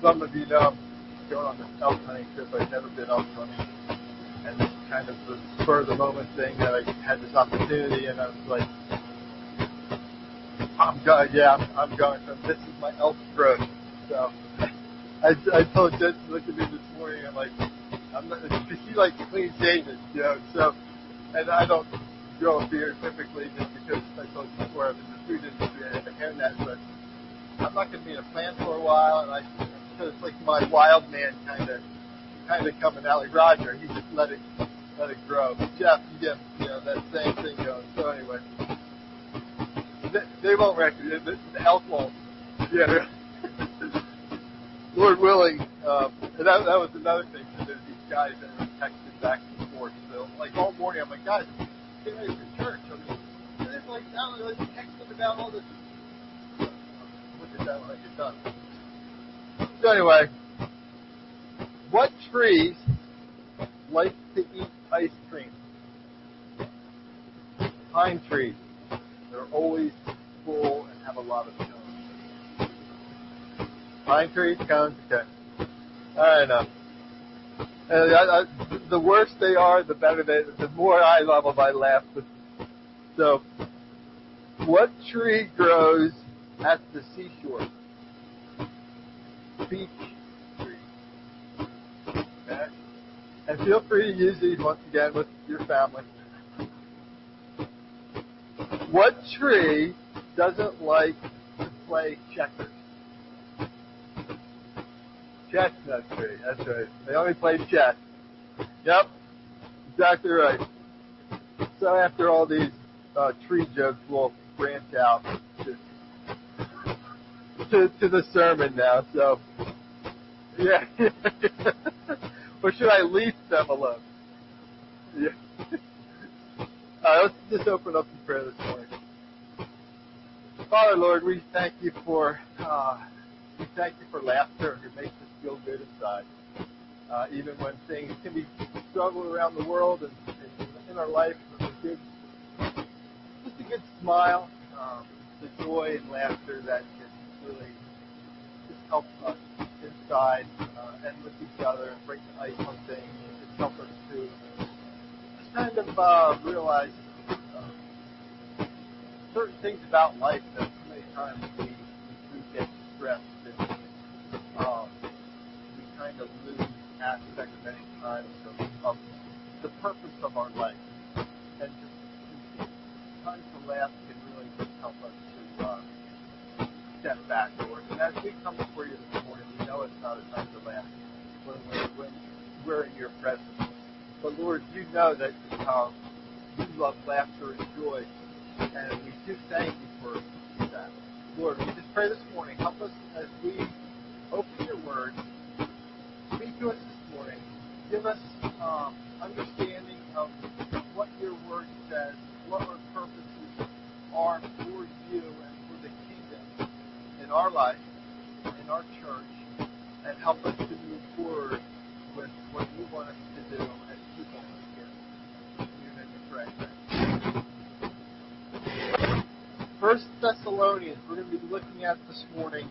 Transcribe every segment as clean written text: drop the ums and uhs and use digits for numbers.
some of you know I'm going on this elk hunting trip. I've never been elk hunting. And this is kind of the spur of the moment thing that I had this opportunity, and I was like, I'm going. So this is my elk growth. So I told Jen to look at me this morning. I'm like, because she likes clean shaven, you know. So, and I don't grow a beard typically just because I told you before I'm in the food industry. I have a hairnet, but I'm not going to be in a plant for a while, and so it's like my wild man kind of coming out, like Roger. He just let it grow. But Jeff, you get that same thing going. So anyway, they won't recognize it. The elk won't. Yeah. Lord willing, and that was another thing. So there's these guys that were texting back and forth. So like all morning, I'm like, guys, get ready for church. And it's like now they're texting about all this. Look at that when I get done. So anyway, what trees like to eat ice cream? Pine trees. They're always full and have a lot of cones. Pine trees, cones, okay. I know. And the worse they are, the better the more eye level I laugh. So, what tree grows at the seashore? Beech tree. Okay. And feel free to use these once again with your family. What tree doesn't like to play checkers? Chestnut tree, that's right. They only play chess. Yep, exactly right. So after all these tree jokes, we'll branch out to the sermon now. So, yeah. Or should I leave them alone? Yeah. All right, let's just open up in prayer this morning. Father, Lord, we thank you for laughter. It makes us feel good inside. Even when things can be struggle around the world and in our life, just a good smile, the joy and laughter that can really just help us inside and with each other and break the ice on things and just help us to just kind of realize certain things about life that so many times we do get stressed and we kind of lose aspects many times of the purpose of our life. And just times to laugh can really just help us to step back, Lord. And as we come before you this morning, we know it's not a time to laugh when we're in your presence. But Lord, you know that you love laughter and joy. And we do thank you for that. Lord, we just pray this morning, help us as we open your word, speak to us this morning, give us understanding of what your word says, what our purposes are for you and for the kingdom in our life, in our church, and help us to move forward with what you want us to do as people here. In your name we pray. 1 Thessalonians, we're going to be looking at this morning.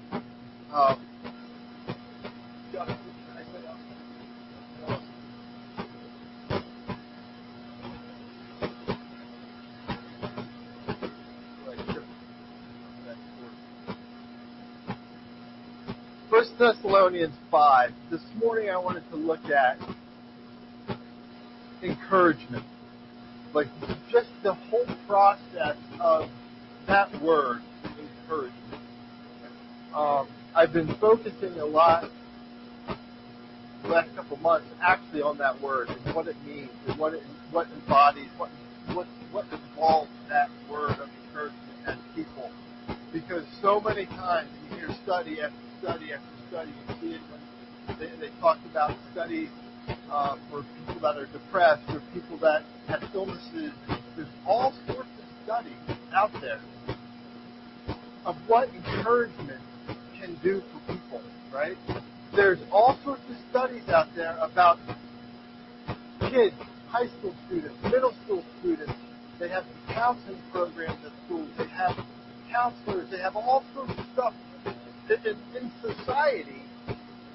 First Thessalonians 5. This morning I wanted to look at encouragement. Like just the whole process of that word, encouragement. I've been focusing a lot the last couple months actually on that word and what it means and what embodies, what involves that word of encouragement as people. Because so many times you hear study after study after study, you see it when they talk about studies for people that are depressed or people that have illnesses. There's all sorts of studies out there of what encouragement can do for people, right? There's all sorts of studies out there about kids, high school students, middle school students. They have counseling programs at schools. They have counselors. They have all sorts of stuff in society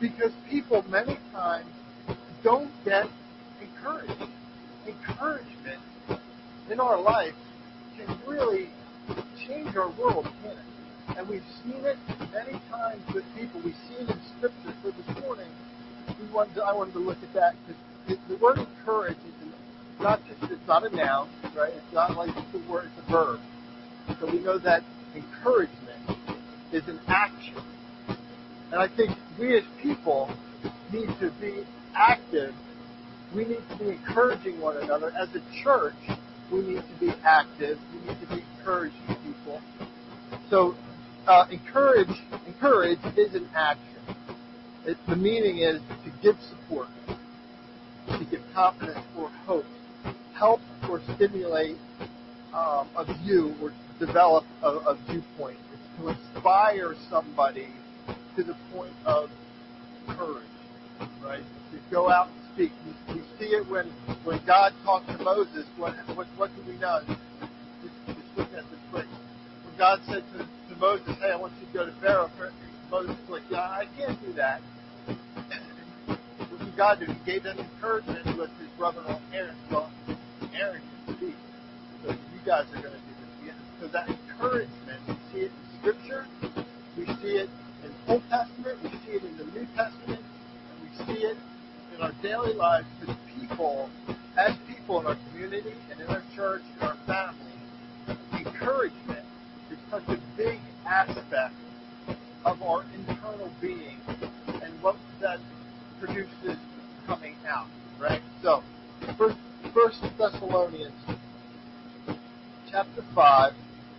because people many times don't get encouraged. Encouragement in our life can really change our world, can't it? And we've seen it many times with people. We see it in Scripture. So this morning, I wanted to look at that because the word encourage is it's not a noun, right? It's not like it's a word, it's a verb. So we know that encouragement is an action. And I think we as people need to be active. We need to be encouraging one another. As a church, we need to be active. We need to be encouraging people. So encourage is an action. The meaning is to give support, to give confidence or hope, help or stimulate a view or develop a viewpoint. It's to inspire somebody to the point of courage, right? To go out and speak. We see it when God talked to Moses. What do we know? Just looking at this quick. When God said to Moses, "Hey, I want you to go to Pharaoh," Moses was like, "Yeah, I can't do that." What did God do? He gave them encouragement with his brother-in-law Aaron. Well, Aaron can speak, so you guys are going to do this. So that encouragement, we see it in Scripture, we see it in the Old Testament, we see it in the New Testament, and we see it in our daily lives as people in our community and in our church and our family. Encouragement is such a big aspect of our internal being and what that produces coming out, right? So, First Thessalonians chapter 5,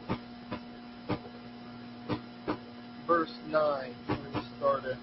verse 9, where we started.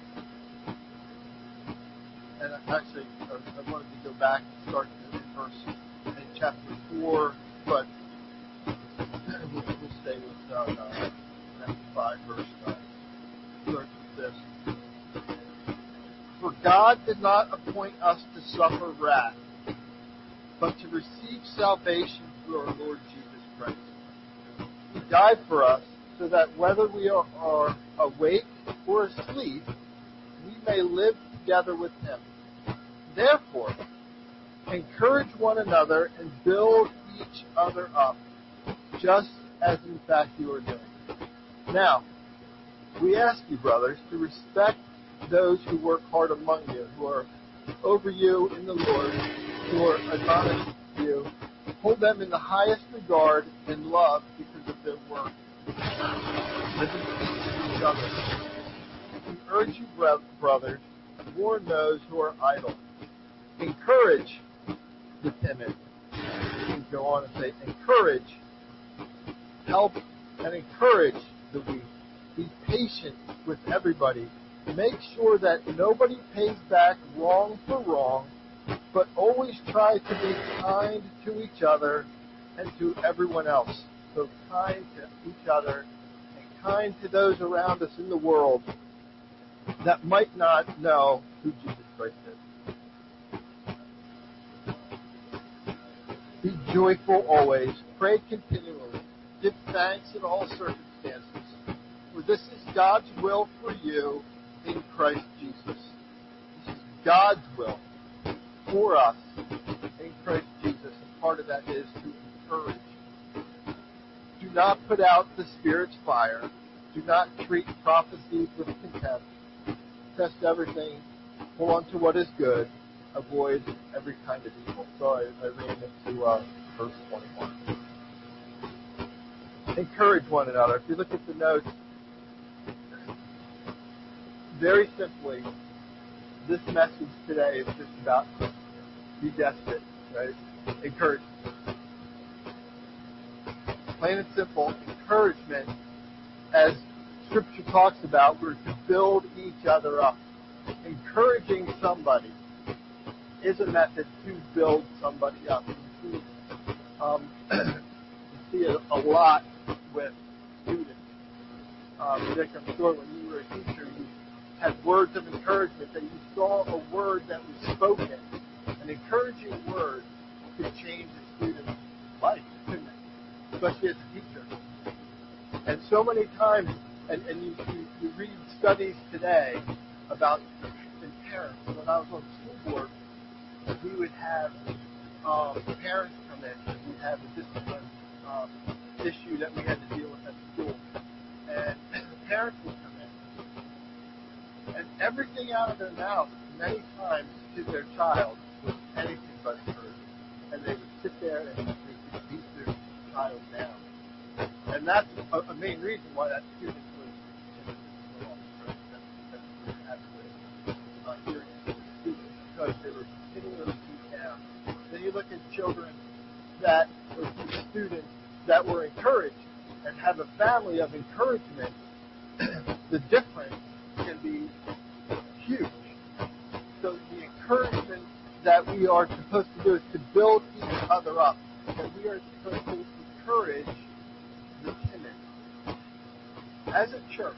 And actually, I wanted to go back and start in chapter 4, but we'll stay with chapter 5, verse 9. Starts with this. For God did not appoint us to suffer wrath, but to receive salvation through our Lord Jesus Christ. He died for us so that whether we are awake or asleep, we may live together with Him. Therefore, encourage one another and build each other up, just as in fact you are doing. Now, we ask you, brothers, to respect those who work hard among you, who are over you in the Lord, who are admonishing you. Hold them in the highest regard and love because of their work. Live in peace with each other. We urge you, brothers, warn those who are idle. Encourage the timid. You go on and say, encourage, help, and encourage the weak. Be patient with everybody. Make sure that nobody pays back wrong for wrong, but always try to be kind to each other and to everyone else. So kind to each other and kind to those around us in the world that might not know who Jesus Christ is. Be joyful always. Pray continually. Give thanks in all circumstances. For this is God's will for you in Christ Jesus. This is God's will for us in Christ Jesus. And part of that is to encourage. Do not put out the Spirit's fire. Do not treat prophecies with contempt. Test everything. Hold on to what is good. Avoid every kind of evil. So I ran into verse 21. Encourage one another. If you look at the notes, very simply, this message today is just about be desperate, right? Encourage. Plain and simple, encouragement, as Scripture talks about, we're to build each other up. Encouraging somebody is a method to build somebody up. You see it a lot with students. Dick, I'm sure when you were a teacher, you had words of encouragement, that you saw a word that was spoken. An encouraging word could change a student's life, couldn't it? Especially as a teacher. And so many times, and you read studies today about in parents. When I was on school board, we would have parents come in. We'd have a discipline issue that we had to deal with at school. And the parents would come in. And everything out of their mouth, many times, to their child was anything but encouraging. And they would sit there and they would beat their child down. And that's a main reason why that student was in the law. That's absolutely hearing the students, because they were continually beat down. Then you look at children that were students that were encouraged and have a family of encouragement. The difference can be huge. So the encouragement that we are supposed to do is to build each other up. And we are supposed to encourage the timid. As a church,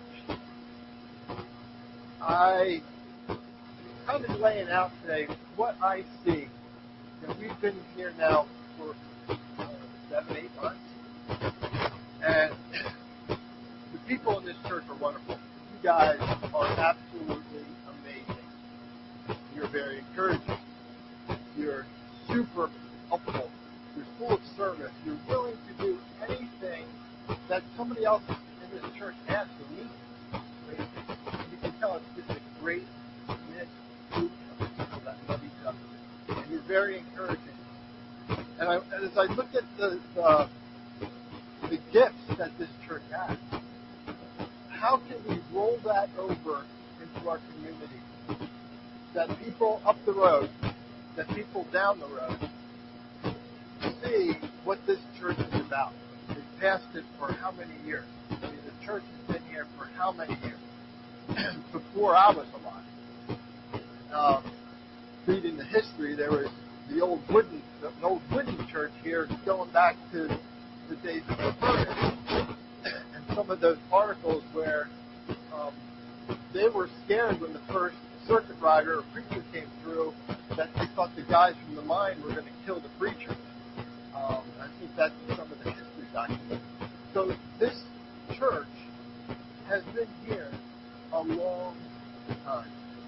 I kind of laying out today what I see. We've been here now for 7-8 months. And the people in this church are wonderful. You guys are absolutely amazing. You're very encouraging. You're super helpful. You're full of service. You're willing to do anything that somebody else in this church asks or needs. You can tell it's just a great knit group of people that love each other. And you're very encouraging. And as I look at the gifts that this church has, how can we roll that over into our community? That people up the road, that people down the road, see what this church is about. We've passed it for how many years? I mean, the church has been here for how many years? Before I was alive. Reading the history, there was the old wooden church here going back to the days of the furnace, and some of those articles where they were scared when the first circuit rider or preacher came through, that they thought the guys from the mine were going to kill the preacher. I think that's some of the history documents. So this church has been here a long time.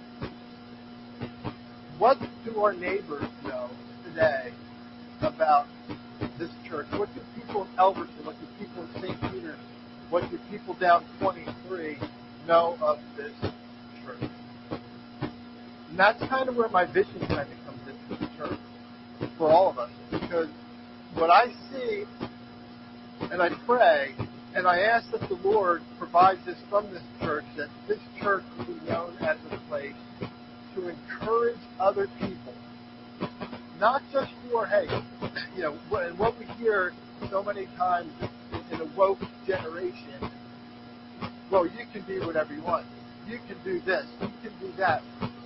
What do our neighbors know today about this church? What do people in Elverson, what do people in St. Peter's, what do people down 23 know of this church? And that's kind of where my vision kind of comes into the church for all of us. Because what I see, and I pray, and I ask that the Lord provides this from this church, that this church will be known as a place to encourage other people. Not just for, hey, and what we hear so many times in a woke generation, well, you can do whatever you want. You can do this. You can do that.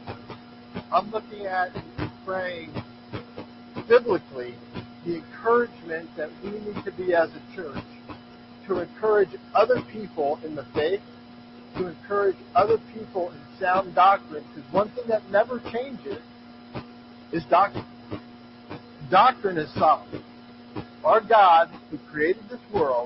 I'm looking at and praying biblically the encouragement that we need to be as a church to encourage other people in the faith, to encourage other people in sound doctrine, because one thing that never changes is doctrine. Doctrine is solid. Our God, who created this world,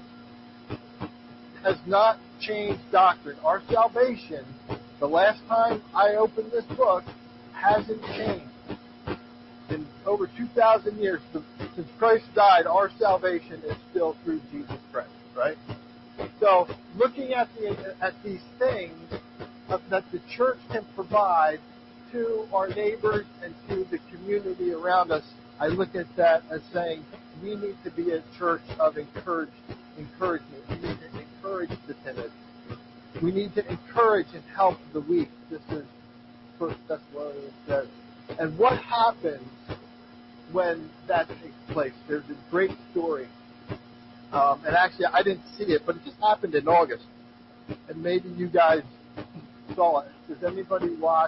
has not changed doctrine. Our salvation, the last time I opened this book, hasn't changed. In over 2,000 years, since Christ died, our salvation is still through Jesus Christ, right? So, looking at these things that the church can provide to our neighbors and to the community around us, I look at that as saying we need to be a church of encouragement. We need to encourage the timid. We need to encourage and help the weak. This is 1 Thessalonians says. And what happens when that takes place? There's a great story. And actually, I didn't see it, but it just happened in August. And maybe you guys saw it. Does anybody watch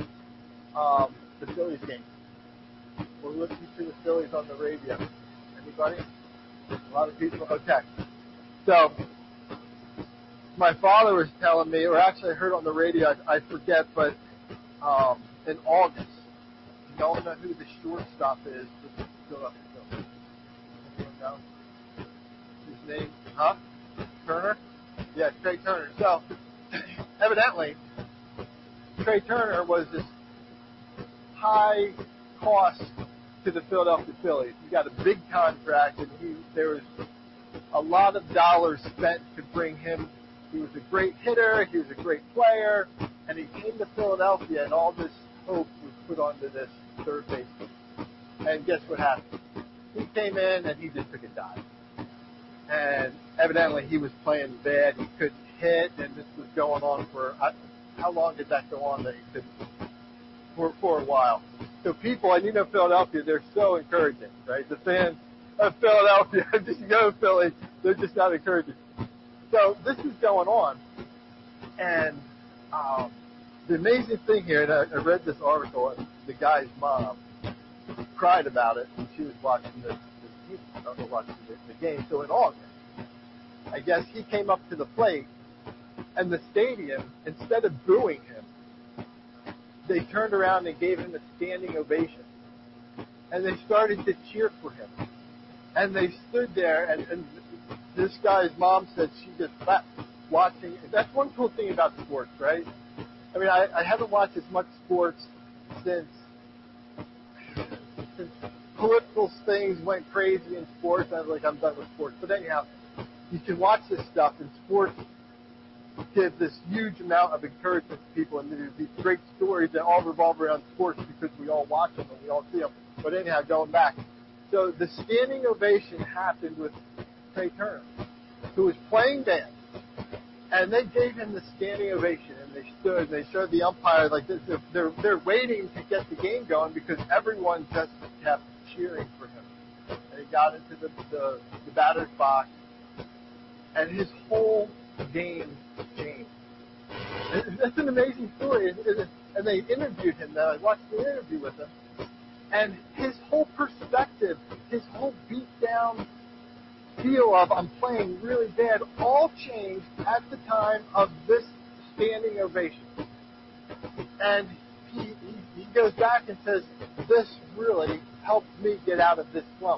the Phillies game? We're listening to the Phillies on the radio. Anybody? A lot of people? Okay. So, my father was telling me, or actually I heard on the radio, I forget, but in August, you all know who the shortstop is for the Philadelphia Phillies? Anyone know? His name? Turner? Yeah, Trey Turner. So, evidently, Trey Turner was this high cost to the Philadelphia Phillies. He got a big contract, and there was a lot of dollars spent to bring him. He was a great hitter. He was a great player, and he came to Philadelphia, and all this hope was put onto this third baseman. And guess what happened? He came in, and he just took a dive. And evidently, he was playing bad. He couldn't hit, and this was going on for how long did that go on? That he couldn't for a while. So people, and you know Philadelphia, they're so encouraging, right? The fans of Philadelphia, just go Philly, they're just not encouraging. So this is going on, and the amazing thing here, and I read this article, and the guy's mom cried about it, and she was watching the game. So in August, I guess he came up to the plate, and the stadium, instead of booing him, they turned around and gave him a standing ovation. And they started to cheer for him. And they stood there, and this guy's mom said she just sat watching. That's one cool thing about sports, right? I mean, I haven't watched as much sports since political things went crazy in sports. I was like, I'm done with sports. But anyhow, you can watch this stuff, and sports give this huge amount of encouragement to people, and there's these great stories that all revolve around sports because we all watch them and we all see them. But anyhow, going back. So the standing ovation happened with Trey Turner, who was playing bad. And they gave him the standing ovation, and they stood, and they showed the umpire like this. They're waiting to get the game going because everyone just kept cheering for him. And he got into the batter's box, and his whole game changed. That's an amazing story. And they interviewed him. I watched the interview with him, and his whole perspective, his whole beat down feel of I'm playing really bad, all changed at the time of this standing ovation. And he goes back and says, this really helped me get out of this slump.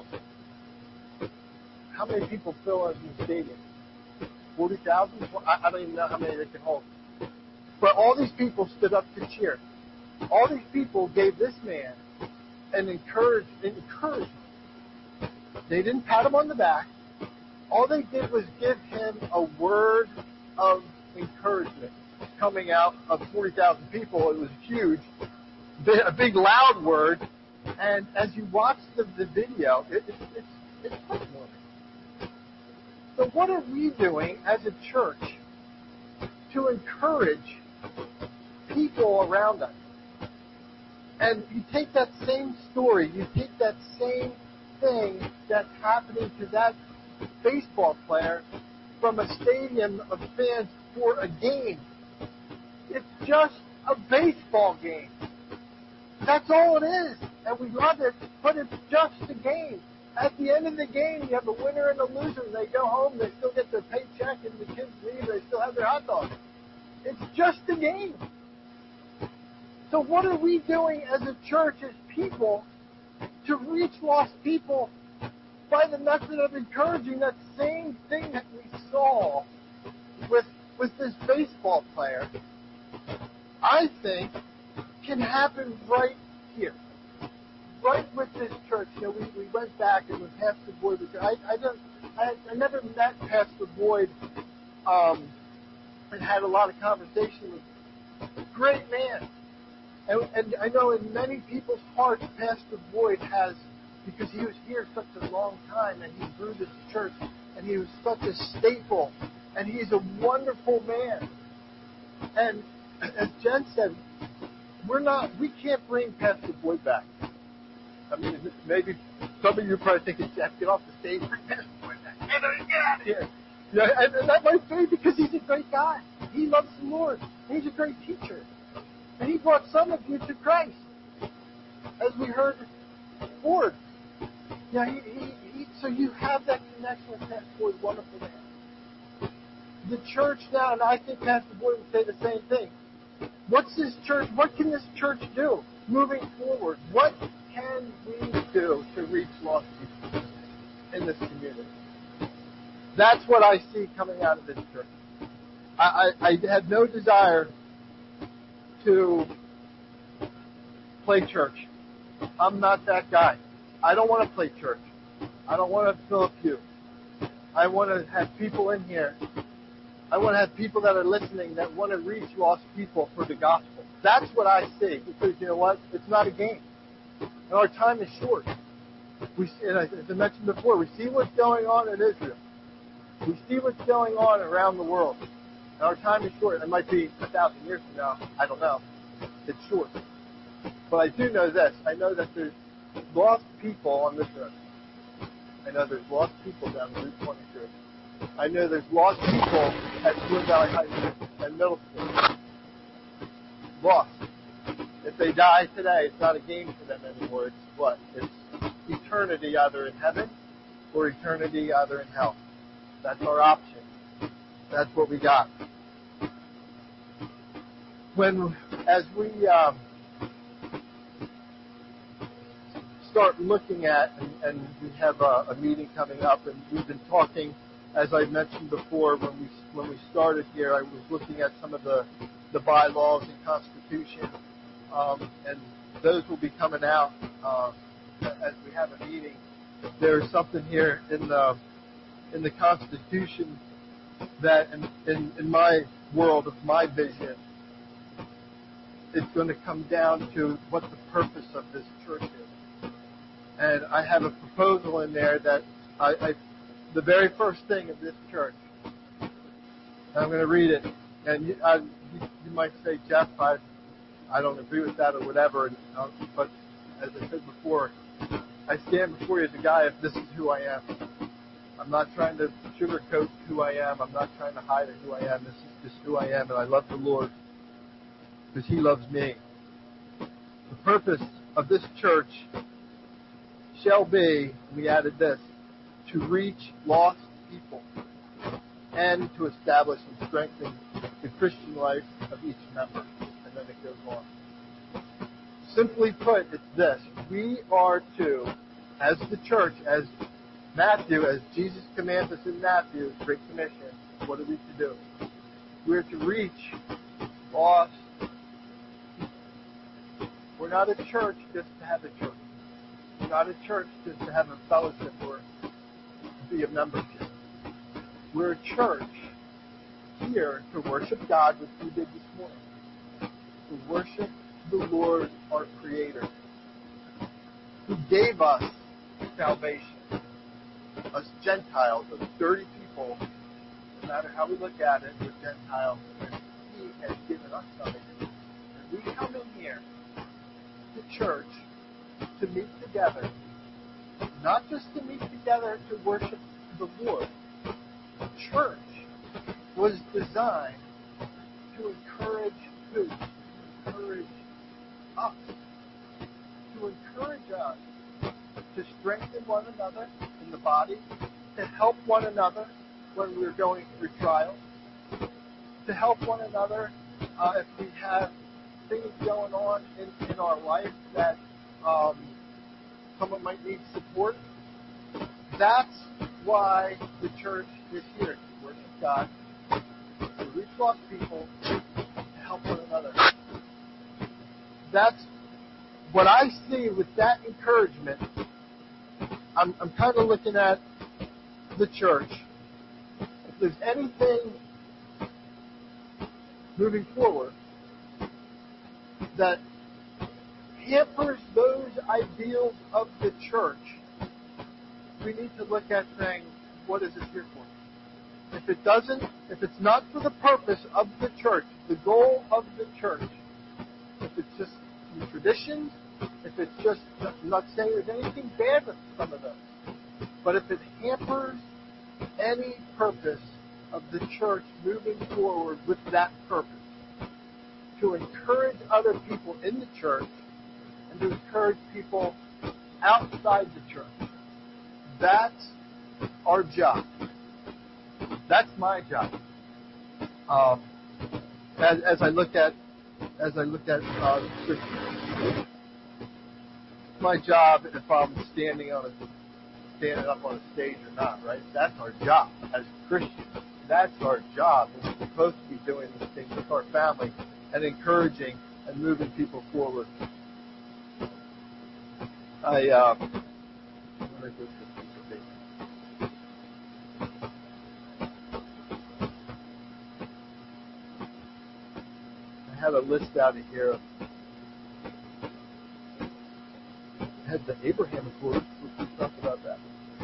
How many people fill in the stadium? 40,000? I don't even know how many they can hold. But all these people stood up to cheer. All these people gave this man an encouragement. They didn't pat him on the back. All they did was give him a word of encouragement coming out of 40,000 people. It was huge, a big loud word. And as you watch the video, it's heartwarming. So what are we doing as a church to encourage people around us? And you take that same story, you take that same thing that's happening to that baseball player from a stadium of fans for a game. It's just a baseball game. That's all it is. And we love it, but it's just a game. At the end of the game, you have a winner and a loser. They go home, they still get their paycheck, and the kids leave, they still have their hot dogs. It's just a game. So what are we doing as a church, as people, to reach lost people by the method of encouraging that same thing that we saw with this baseball player, I think can happen right here, right with this church. You know, we went back and when Pastor Boyd was there, I never met Pastor Boyd and had a lot of conversation with him. Great man. And I know in many people's hearts, Pastor Boyd has, because he was here such a long time and he grew this church and he was such a staple and he's a wonderful man. And as Jen said, we can't bring Pastor Boyd back. I mean, maybe some of you are probably thinking, Jeff, get off the stage, bring Pastor Boyd back. Get out of here. Yeah, and that might be because he's a great guy. He loves the Lord. He's a great teacher. And he brought some of you to Christ, as we heard Ford. Yeah, so you have that connection with Pastor Boyd, wonderful man. The church now, and I think Pastor Boyd would say the same thing. What can this church do moving forward? What can we do to reach lost people in this community? That's what I see coming out of this church. I have no desire to play church. I'm not that guy. I don't want to play church. I don't want to fill a pew. I want to have people in here. I want to have people that are listening that want to reach lost people for the gospel. That's what I see. Because you know what? It's not a game. And our time is short. And as I mentioned before, we see what's going on in Israel. We see what's going on around the world. And our time is short. It might be 1,000 years from now. I don't know. It's short. But I do know this. I know that there's lost people on this earth. I know there's lost people down Route 23. I know there's lost people at Twin Valley High School and middle school. Lost. If they die today, it's not a game for them anymore. It's what? It's eternity either in heaven or eternity either in hell. That's our option. That's what we got. As we start looking at, and we have a meeting coming up, and we've been talking, as I mentioned before, when we started here, I was looking at some of the bylaws and constitution, and those will be coming out as we have a meeting. There's something here in the Constitution that, in my world, of my vision, it's going to come down to what the purpose of this church is. And I have a proposal in there that the very first thing of this church, and I'm going to read it, and you might say, Jeff, I don't agree with that or whatever, but as I said before, I stand before you as a guy if this is who I am. I'm not trying to sugarcoat who I am. I'm not trying to hide who I am. This is just who I am, and I love the Lord because He loves me. The purpose of this church shall be, we added this, to reach lost people and to establish and strengthen the Christian life of each member. And then it goes on. Simply put, it's this. We are to, as the church, as Matthew, as Jesus commands us in Matthew, Great Commission, what are we to do? We're to reach lost people. We're not a church just to have a church. We're not a church just to have a fellowship or be a membership. We're a church here to worship God, which we did this morning. To worship the Lord, our Creator, who gave us salvation. Us Gentiles, those dirty people, no matter how we look at it, we're Gentiles, and He has given us salvation. And we come in here to church to meet together, not just to meet together to worship the Lord. Church was designed to encourage who? To encourage us. To encourage us to strengthen one another in the body, to help one another when we're going through trials, to help one another if we have things going on in our life that someone might need support. That's why the church is here, to worship God, to reach lost people, to help one another. That's what I see with that encouragement. I'm kind of looking at the church. If there's anything moving forward that hampers those ideals of the church, we need to look at saying, what is this here for? If it doesn't, if it's not for the purpose of the church, the goal of the church, if it's just some traditions, if it's just, I'm not saying there's anything bad with some of those, but if it hampers any purpose of the church moving forward with that purpose, to encourage other people in the church and to encourage people outside the church, that's our job. That's my job. As I look at Scripture, my job if I'm standing up on a stage or not, right? That's our job as Christians. That's our job. We're supposed to be doing these things with our family and encouraging and moving people forward. I have a list out of here. I had the Abraham Accord. Let's talk about that.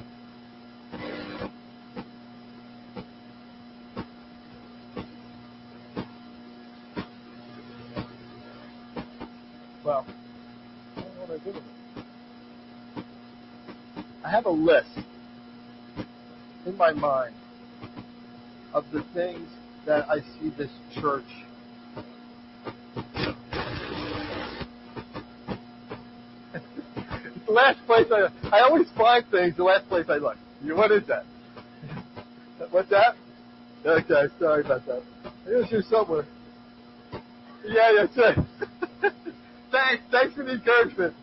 Well, I don't know what I did with it. I have a list in my mind of the things that I see this church the last place I always find things the last place I look. What is that? What's that? Okay, sorry about that. It was here somewhere. Yeah, that's right. Thanks for the encouragement.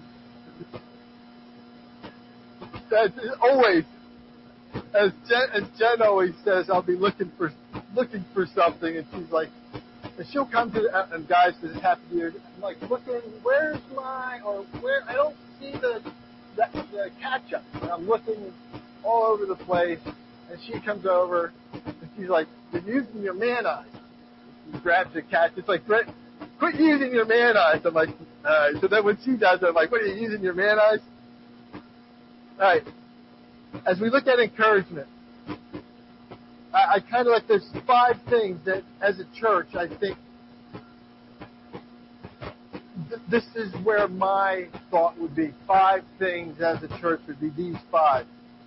That's always, as Jen always says, I'll be looking for something, and she's like, and she'll come to and guys, this is happy year. I'm like looking, where's my where I don't see the ketchup. And I'm looking all over the place, and she comes over, and she's like, "You're using your man eyes." She grabs the ketchup. It's like, quit using your man eyes. I'm like, all right. So then when she does it, I'm like, what are you using your man eyes? All right. As we look at encouragement, I kind of like there's 5 things that as a church I think this is where my thought would be. 5 things as a church would be these 5.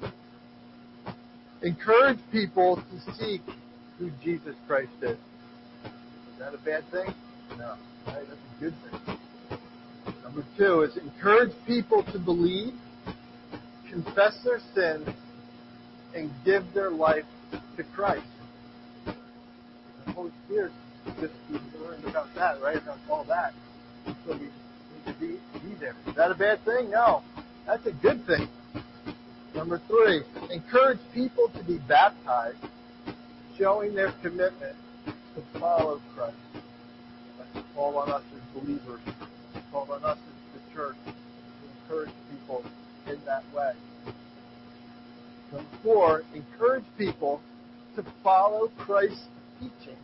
Encourage people to seek who Jesus Christ is. Is that a bad thing? No. Right? That's a good thing. Number 2 is encourage people to believe, confess their sins, and give their life to Christ. The Holy Spirit just learned about that, right? About all that. So we need to be there. Is that a bad thing? No. That's a good thing. Number 3, encourage people to be baptized, showing their commitment to follow Christ. That's all on us as believers. It's all on us as the church to encourage people in that way. Number 4, encourage people to follow Christ's teaching.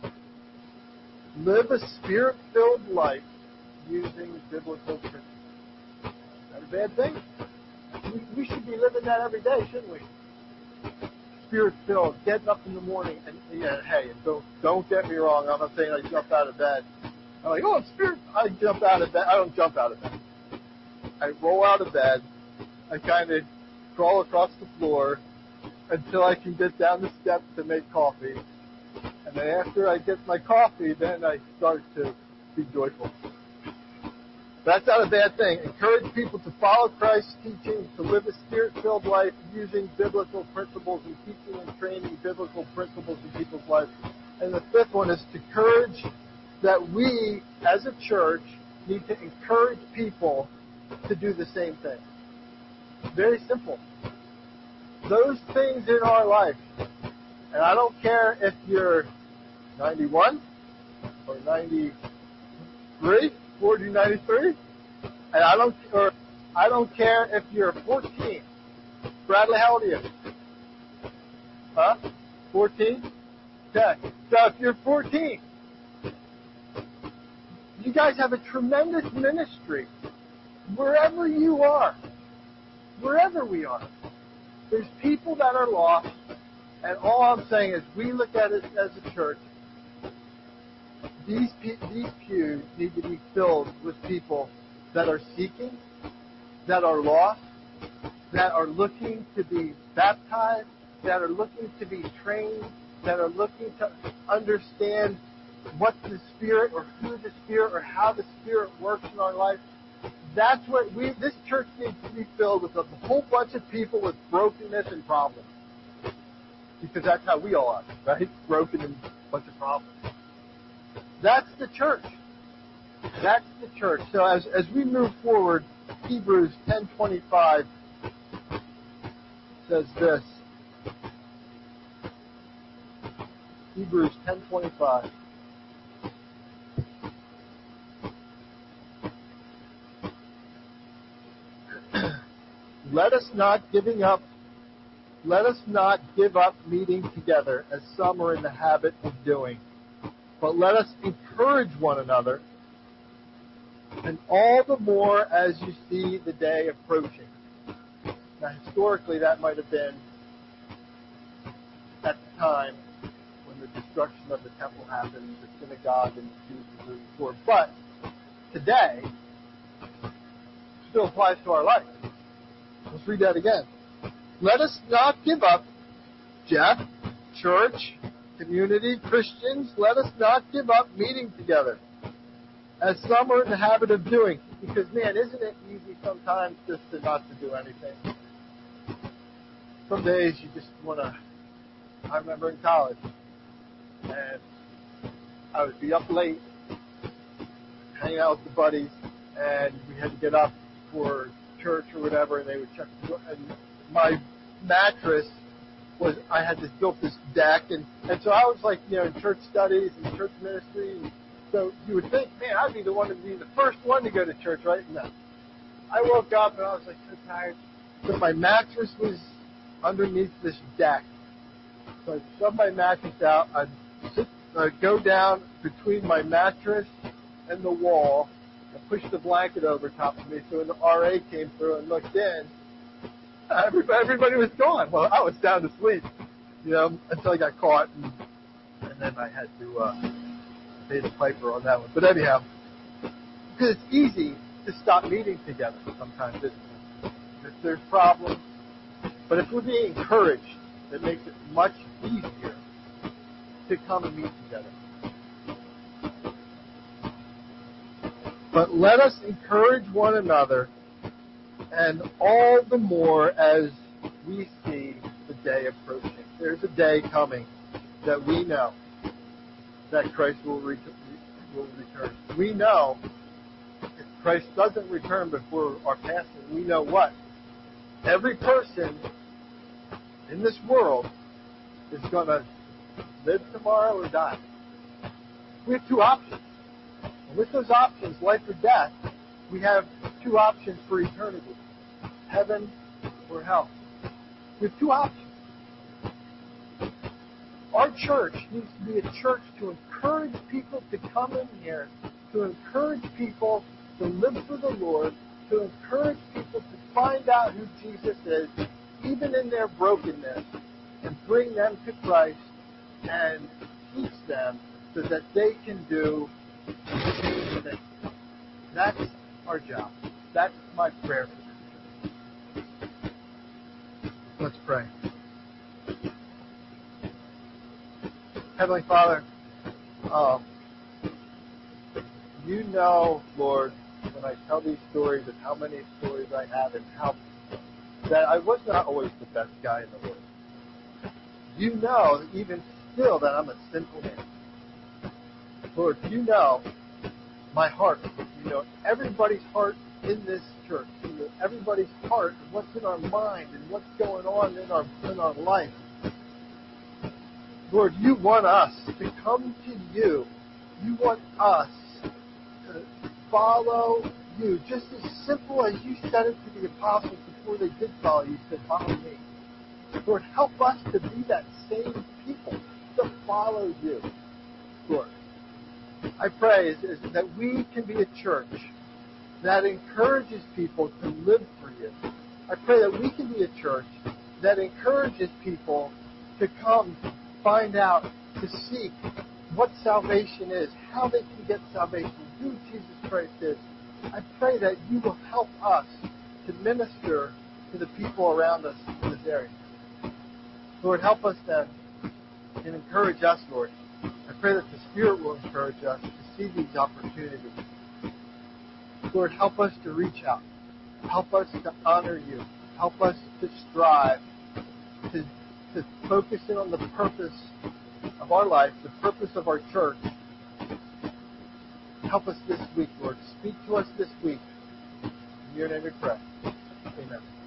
Live a Spirit-filled life using biblical principles. Is that a bad thing? We should be living that every day, shouldn't we? Spirit-filled, getting up in the morning, and hey, don't get me wrong. I'm not saying I jump out of bed. I'm like, oh, Spirit. I jump out of bed. I don't jump out of bed. I roll out of bed. I kind of crawl across the floor until I can get down the steps to make coffee. And then after I get my coffee, then I start to be joyful. That's not a bad thing. Encourage people to follow Christ's teaching, to live a Spirit-filled life using biblical principles and teaching and training biblical principles in people's lives. And the 5th one is to encourage that we, as a church, need to encourage people to do the same thing. Very simple. Those things in our life, and I don't care if you're 91 or 93, 40, 93, and I don't care if you're 14. Bradley, how old are you? Huh? 14? Okay. So if you're 14, you guys have a tremendous ministry wherever you are, wherever we are. There's people that are lost, and all I'm saying is we look at it as a church. These pews need to be filled with people that are seeking, that are lost, that are looking to be baptized, that are looking to be trained, that are looking to understand what the Spirit or who the Spirit or how the Spirit works in our life. That's what this church needs to be filled with, a whole bunch of people with brokenness and problems. Because that's how we all are, right? Broken and a bunch of problems. That's the church. That's the church. So as we move forward, Hebrews 10:25 says this. Hebrews 10:25. Let us not give up meeting together as some are in the habit of doing, but let us encourage one another, and all the more as you see the day approaching. Now, historically, that might have been at the time when the destruction of the temple happened, the synagogue and the Jews were moving forward. But today, it still applies to our life. Let's read that again. Let us not give up, Jeff, church, community, Christians, let us not give up meeting together, as some are in the habit of doing. Because, man, isn't it easy sometimes just to not to do anything? Some days you just want to... I remember in college, and I would be up late, hanging out with the buddies, and we had to get up for church or whatever, and they would check the door, and my mattress was, I had built this deck, and so I was like, in church studies and church ministry, and so you would think, man, I'd be the one to be the first one to go to church, right? No. I woke up and I was like so tired, so my mattress was underneath this deck. So I'd shove my mattress out, I'd go down between my mattress and the wall and push the blanket over top of me, so when the RA came through and looked in, everybody was gone. Well, I was down to sleep, until I got caught, and then I had to pay the piper on that one. But anyhow, because it's easy to stop meeting together sometimes, isn't it? If there's problems. But if we're being encouraged, it makes it much easier to come and meet together. But let us encourage one another, and all the more as we see the day approaching. There's a day coming that we know that Christ will return. We know if Christ doesn't return before our passing, we know what? Every person in this world is going to live tomorrow or die. We have two options. And with those options, life or death, we have two options for eternity. Heaven or hell. We have two options. Our church needs to be a church to encourage people to come in here, to encourage people to live for the Lord, to encourage people to find out who Jesus is, even in their brokenness, and bring them to Christ and teach them so that they can do the same thing. That's our job. That's my prayer for this church. Let's pray. Heavenly Father, you know, Lord, when I tell these stories of how many stories I have and how that I was not always the best guy in the world. You know, even still, that I'm a sinful man. Lord, you know my heart. You know everybody's heart in this church. You know everybody's heart and what's in our mind and what's going on in our life. Lord, you want us to come to you. You want us to follow you. Just as simple as you said it to the apostles before they did follow you, said, follow me. Lord, help us to be that same people, to follow you. Lord, I pray that we can be a church that encourages people to live for you. I pray that we can be a church that encourages people to come find out, to seek what salvation is, how they can get salvation, who Jesus Christ is. I pray that you will help us to minister to the people around us in this area. Lord, help us then and encourage us, Lord. I pray that the Spirit will encourage us to see these opportunities. Lord, help us to reach out. Help us to honor you. Help us to strive to focus in on the purpose of our life, the purpose of our church. Help us this week, Lord. Speak to us this week. In your name we pray. Amen.